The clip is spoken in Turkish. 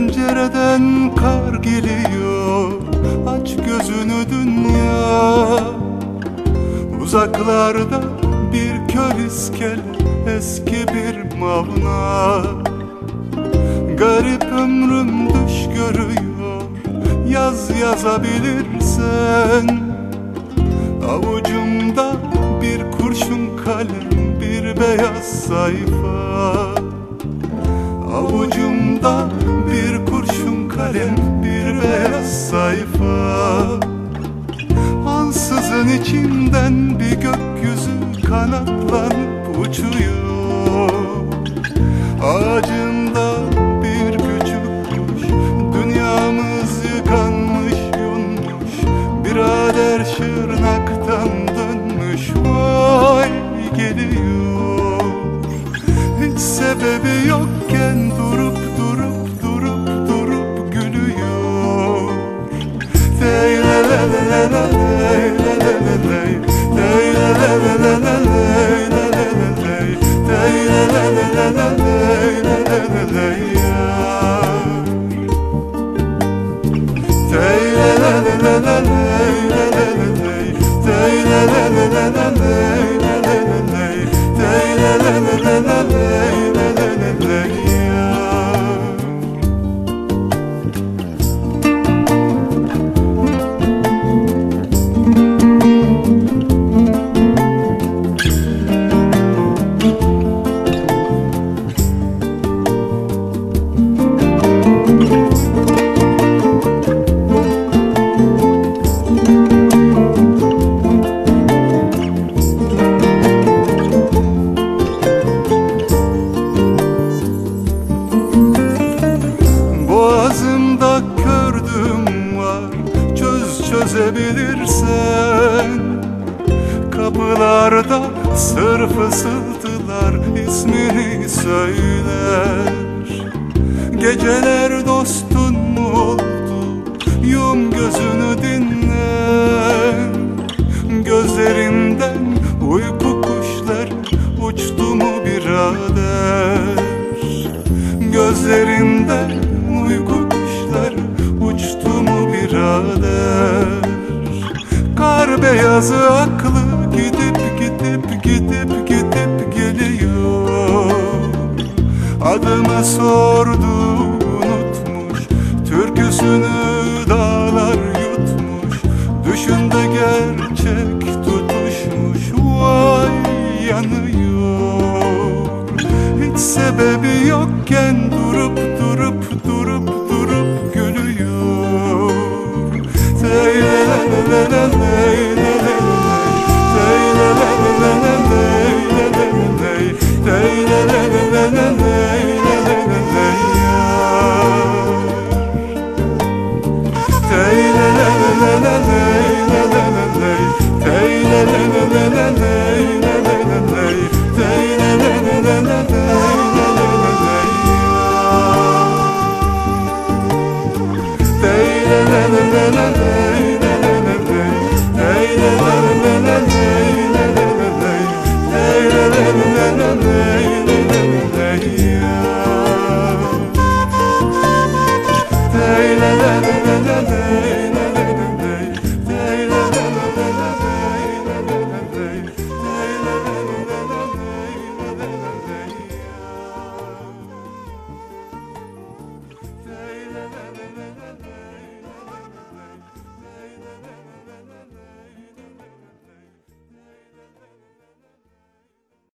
Pencereden kar geliyor, aç gözünü dünya. Uzaklarda bir kör iskele, eski bir mavna. Garip ömrüm düş görüyor, yaz yazabilirsen. Avucumda bir kurşun kalem, bir beyaz sayfa. Avucumda bir kurşun kalem, bir beyaz sayfa. Ansızın içimden bir gökyüzü kanatlanıp uçuyor. Ağacında bir küçük kuş, dünyamız yıkanmış yunmuş. Birader Şırnak'tan dönmüş, vay geliyor. Hiç sebebi yokken durup durup durup durup gülüyor. Boğazımda kördüğüm var, çözebilirsen. Kapılarda sır fısıltılar, ismini söyler. Geceler dostun mu oldu, yum gözünü dinle. Gözlerinden uyku kuşları uçtu mu birader? Gözlerinden uyku kuşları uçtu mu birader? Kar beyazı aklı gidip gidip gidip gidip geliyor. Adımı sordu unutmuş, türküsünü dağlar yutmuş. Düşünde gerçek tutuşmuş, vay yanıyor. Hiç sebebi yokken durup